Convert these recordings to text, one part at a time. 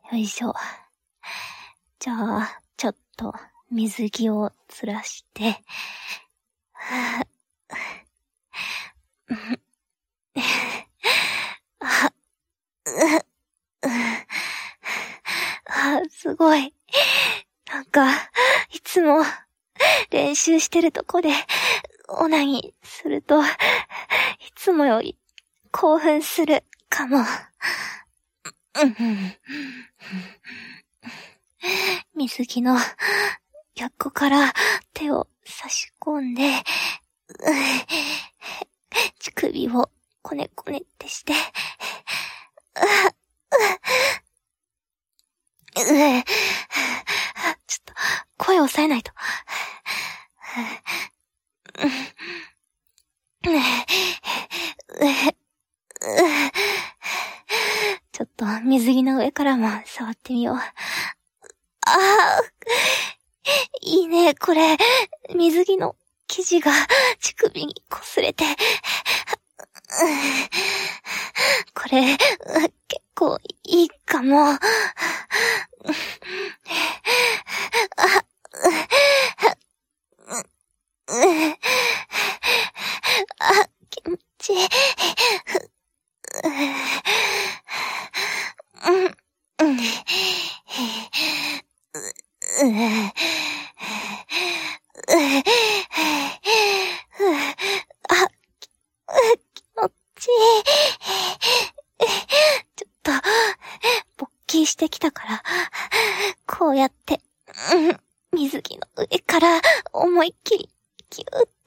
よいしょ。じゃあ、ちょっと水着をずらして、すごい。なんか、いつも練習してるとこでオナニーすると、いつもより興奮するかも。水着の横から手を差し込んで、乳首をこねこねってして、ちょっと声を抑えないと。ちょっと水着の上からも触ってみよう。いいね、これ。水着の生地が乳首に擦れて。これ、結構いいかも。気持ちいい。ちょっと、勃起してきたから、こうやって、水着の上から思いっきりギューって、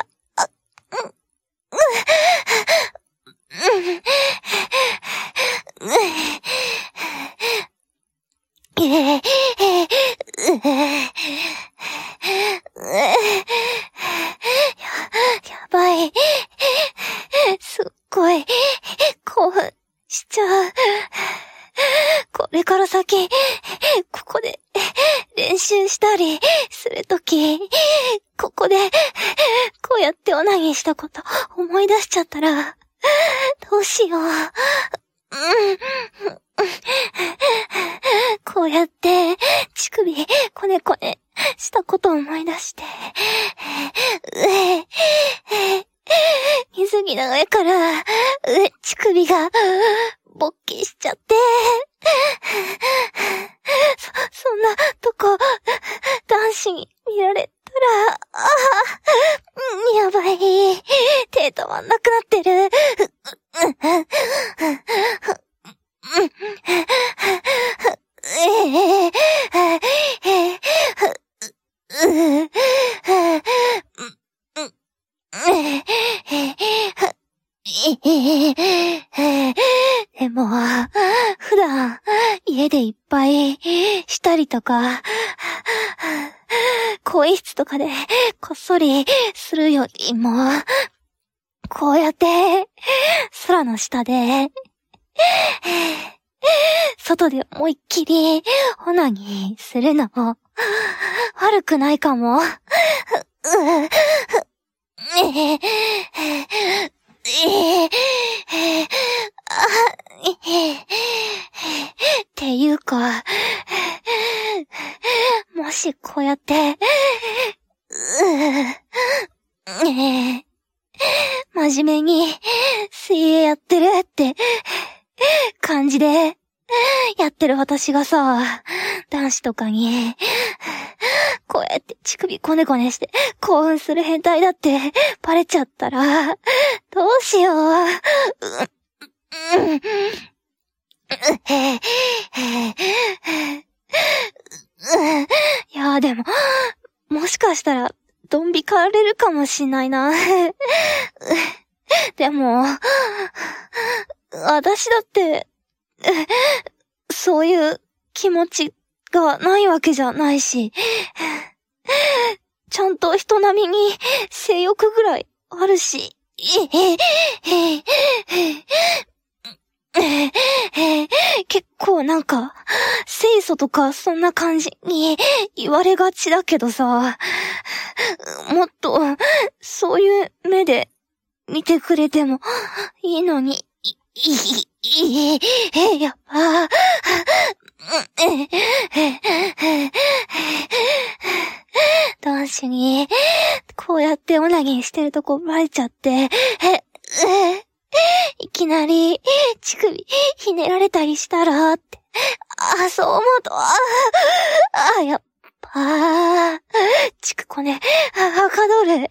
やばい。すっごい興奮しちゃう。これから先、ここで練習したりするとき、ここでこうやってオナニーしたこと思い出しちゃったら、どうしよう。こうやって乳首こねこねしたこと思い出して、水着の上から乳首が勃起しちゃって、そんなとこ男子に見られたら、やばい、手止まんなくなってる。でも、普段家でいっぱいしたりとか、更衣室とかでこっそりするよりも、こうやって空の下で、外で思いっきりオナニーするのも悪くないかも。っていうか、もしこうやって、真面目に水泳やってるって感じでやってる私がさ、男子とかにこうやって乳首こねこねして興奮する変態だってバレちゃったらどうしよう。いやでももしかしたらドン引かれるかもしんないな。でも私だってそういう気持ちがないわけじゃないし、ちゃんと人並みに性欲ぐらいあるし、結構なんか清楚とかそんな感じに言われがちだけどさ、もっとそういう目で見てくれてもいいのに、やっぱオナニーしてるとこバレちゃって、いきなり、乳首、ひねられたりしたら、って。そう思うと、やっぱ、乳首ね、はかどる。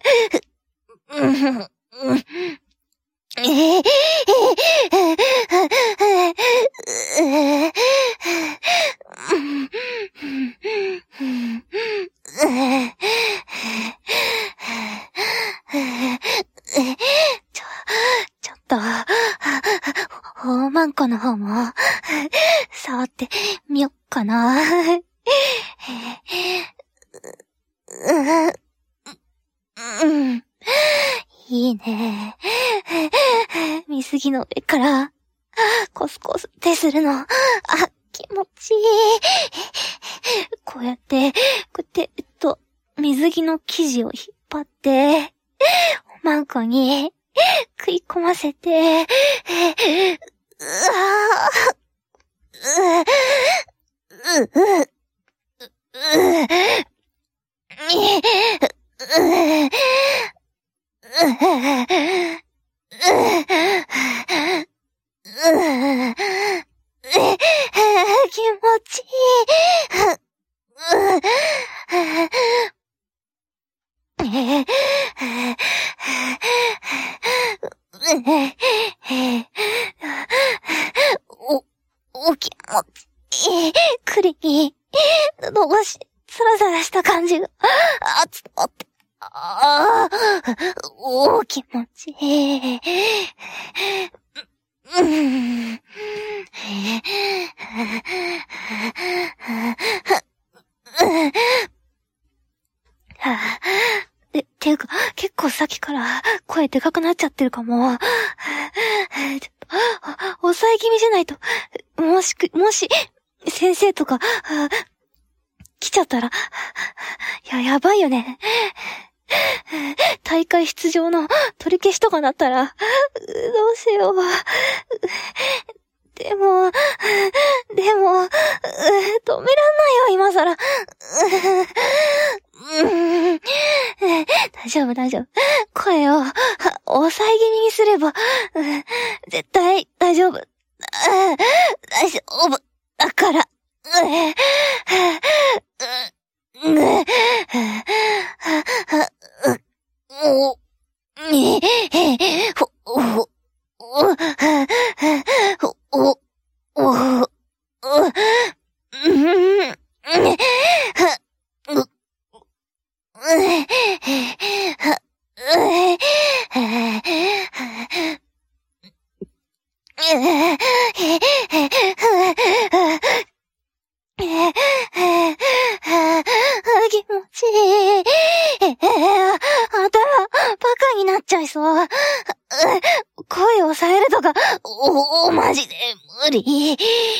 ちょっと、ホーマンコの方も、触ってみよっかな。いいね。水着の上から、コスコスってするの。気持ちいい。こうやって、水着の生地を引っ張って、おまんこに食い込ませて、気持ちいい。気持ちいい。栗に、伸ばし、サラサラした感じが、ちょっと待って。気持ちいい。っていうか、結構さっきから声でかくなっちゃってるかも。ちょっと、抑え気味じゃないと、もし、先生とか、来ちゃったら、やばいよね。大会出場の取り消しとかなったら、どうしよう。でも、止めらんないよ、今更。大丈夫。声を、抑え気味にすれば、絶対大丈夫。大丈夫。だから。気持ちいい。頭、バカになっちゃいそう。声を抑えるとか、マジで無理。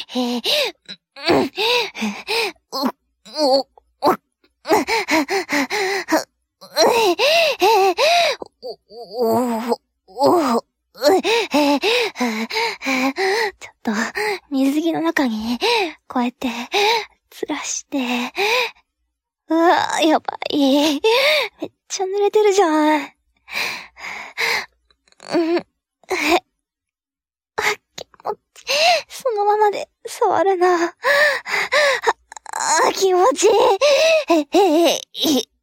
ちょっと、水着の中に、こうやって、ずらして、やばい。めっちゃ濡れてるじゃん。気持ち、そのままで触るな。気持ちいい。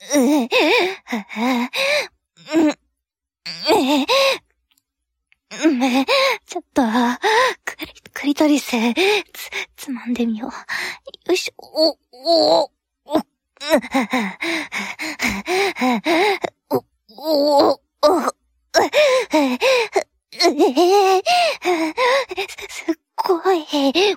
ちょっと、クリトリス、つまんでみよう。よいしょ。すっごい。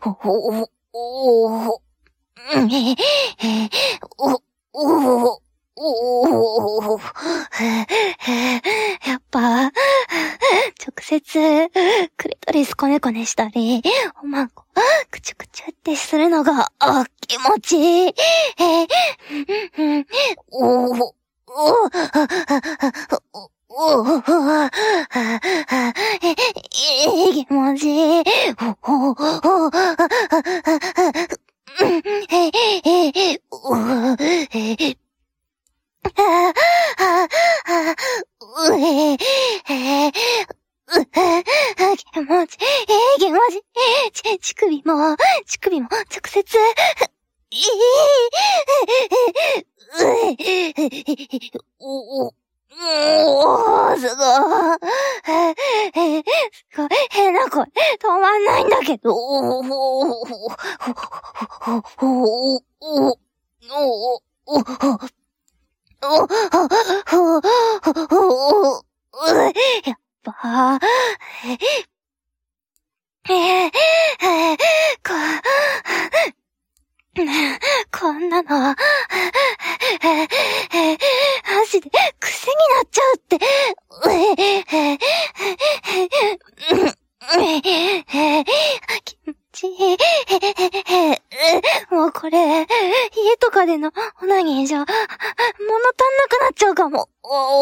やっぱ、直接、クリトリスコネコネしたり、おまんこ、くちゅくちゅってするのが、気持ちいい。気持ちいい。 気持ち、気持ち、乳首も直接、すごい、変な声、止まんないんだけど、やっぱ、こんなの、マジで癖になっちゃうって。気持ちいい。もうこれ、家とかでのオナニーじゃ、物足んなくなっちゃうかも。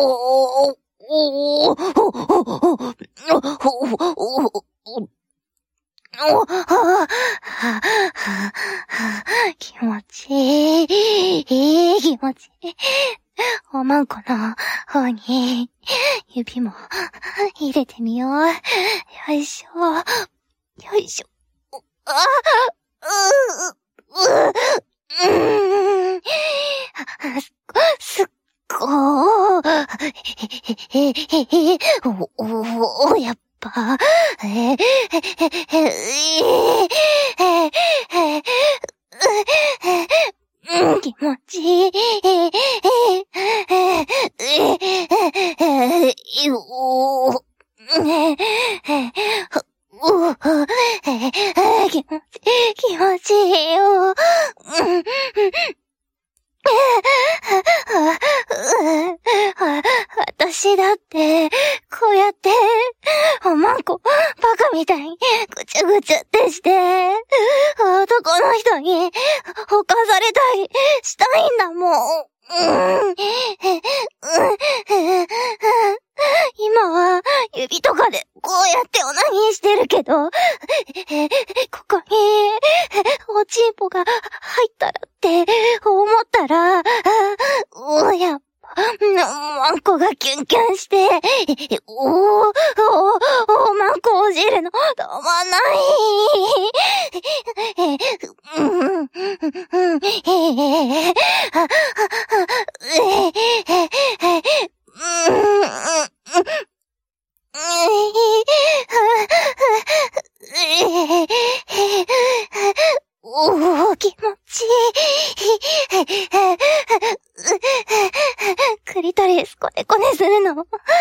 気持ちいい、気持ちいい。おまんこの方に指も入れてみよう。よいしょ。よいしょ。すっごー。やっぱ、気持ちいい。気持ちいいよ。私だって、こうやって、おまんこ、バカみたいに、ぐちゃぐちゃってして、男の人に、ほかされたり、したいんだもん。今は、指とかで、こうやってオナニーしてるけど、ここに、おちんぽが入ったらって、思ったら、やっぱ、マンコがキュンキュンして、マンコおじるの、止まんない。気持ちいい。クリトリスコネコネするの。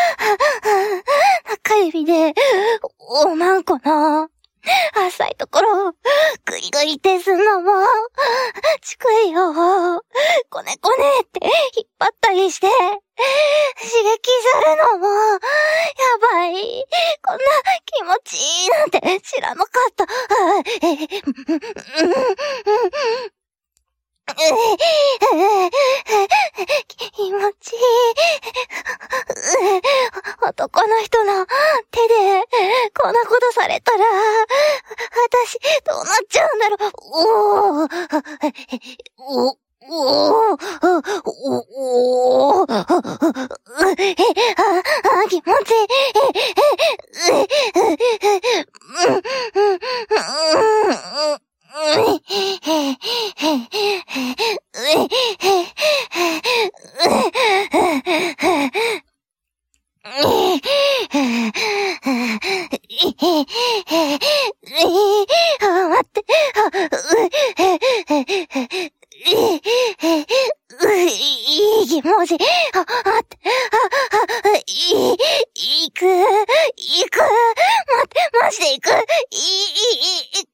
中指で、おまんこの、浅いところを、グリグリってすんのも、乳首を、コネコネって引っ張ったりして、刺激するのも、やばい。こんな気持ちいいなんて知らなかった。気持ちいい。男の人の手でこんなことされたら、私どうなっちゃうんだろう。気持ちいい。待って。いい気持ち。待って。行く。待って、マジで行く。